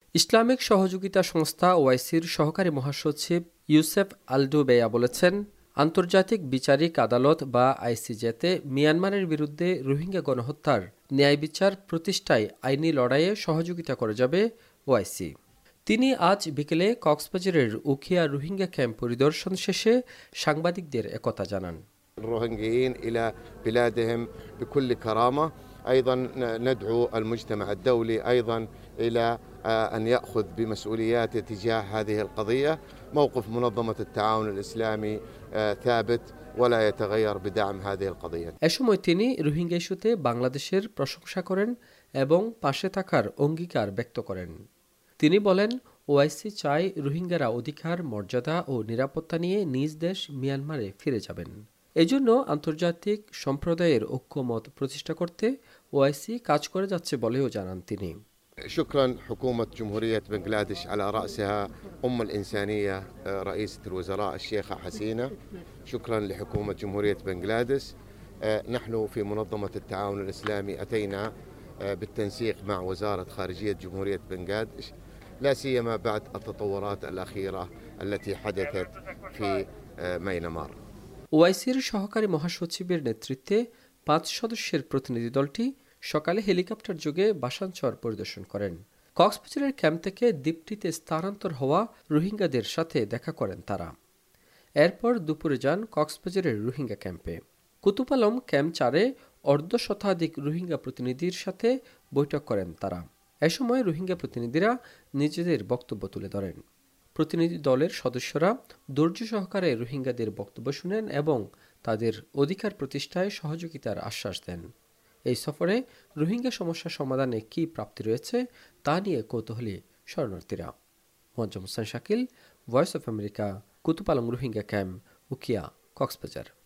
Islamic সহযোগিতা সংস্থা ওআইসির সহকারী মহাসচিব ইউসেফ আলডুবেয়া বলেছেন, আন্তর্জাতিক বিচারিক আদালত বা আইসিজেতে মিয়ানমারের বিরুদ্ধে রোহিঙ্গা গণহত্যার ন্যায় বিচার প্রতিষ্ঠায় আইনি লড়াইয়ে সহযোগিতা করে যাবে ওআইসি। তিনি আজ বিকেলে কক্সবাজারের উখিয়া রোহিঙ্গা ক্যাম্প পরিদর্শন শেষে সাংবাদিকদের একথা জানান। الروهنجيين إلى بلادهم بكل كرامة. أيضا ندعو المجتمع الدولي أيضا إلى أن يأخذ بمسؤولياته تجاه هذه القضية. موقف منظمة التعاون الإسلامي ثابت ولا يتغير بدعم هذه القضية. এ সময় তিনি রোহিঙ্গা ইস্যুতে বাংলাদেশের প্রশংসা করেন এবং পাশে থাকার অঙ্গীকার ব্যক্ত করেন। তিনি বলেন, ওআইসি চায় রোহিঙ্গারা অধিকার, মর্যাদা ও নিরাপত্তা নিয়ে নিজ দেশ মিয়ানমারে ফিরে যাবেন। এজন্য আন্তর্জাতিক সম্প্রদায়ের ঐক্যমত প্রতিষ্ঠা করতে ওআইসি কাজ করে যাচ্ছে বলেও জানান তিনি। شكرا حكومة جمهورية بنغلاديش على رأسها الإنسانية رئيسة الوزراء الشيخة حسينة. شكرا لحكومة جمهورية بنغلاديش. نحن في منظمة التعاون الإسلامي أتينا بالتنسيق مع وزارة خارجية جمهورية بنغلاديش، لا سيما بعد التطورات الأخيرة التي حدثت في ميانمار. ওআইসির সহকারী মহাসচিবের নেতৃত্বে 5 সদস্যের প্রতিনিধি দলটি সকালে হেলিকপ্টার যোগে বাসানচর পরিদর্শন করেন। কক্সবাজারের ক্যাম্প থেকে দ্বীপটিতে স্থানান্তর হওয়া রোহিঙ্গাদের সাথে দেখা করেন তারা। এরপর দুপুরে যান কক্সবাজারের রোহিঙ্গা ক্যাম্পে। কুতুপালং ক্যাম্প 4-এ অর্ধশতাধিক রোহিঙ্গা প্রতিনিধির সাথে বৈঠক করেন তারা। এ সময় রোহিঙ্গা প্রতিনিধিরা নিজেদের বক্তব্য তুলে ধরেন। প্রতিনিধি দলের সদস্যরা ধৈর্য সহকারে রোহিঙ্গাদের বক্তব্য শুনেন এবং তাদের অধিকার প্রতিষ্ঠায় সহযোগিতার আশ্বাস দেন। এই সফরে রোহিঙ্গা সমস্যা সমাধানে কী প্রাপ্তি রয়েছে তা নিয়ে কৌতূহলী শরণার্থীরা। Moazzem Hossain Shakil, voice of America, Kutupalong Rohingya camp, Ukhiya, Cox's Bazar.